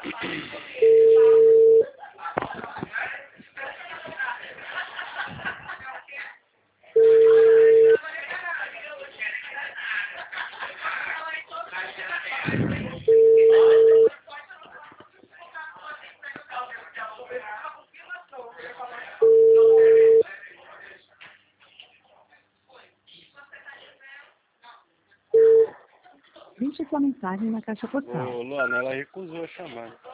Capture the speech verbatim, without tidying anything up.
Deixe sua mensagem na caixa postal. Ô, Luana, ela recusou a chamada.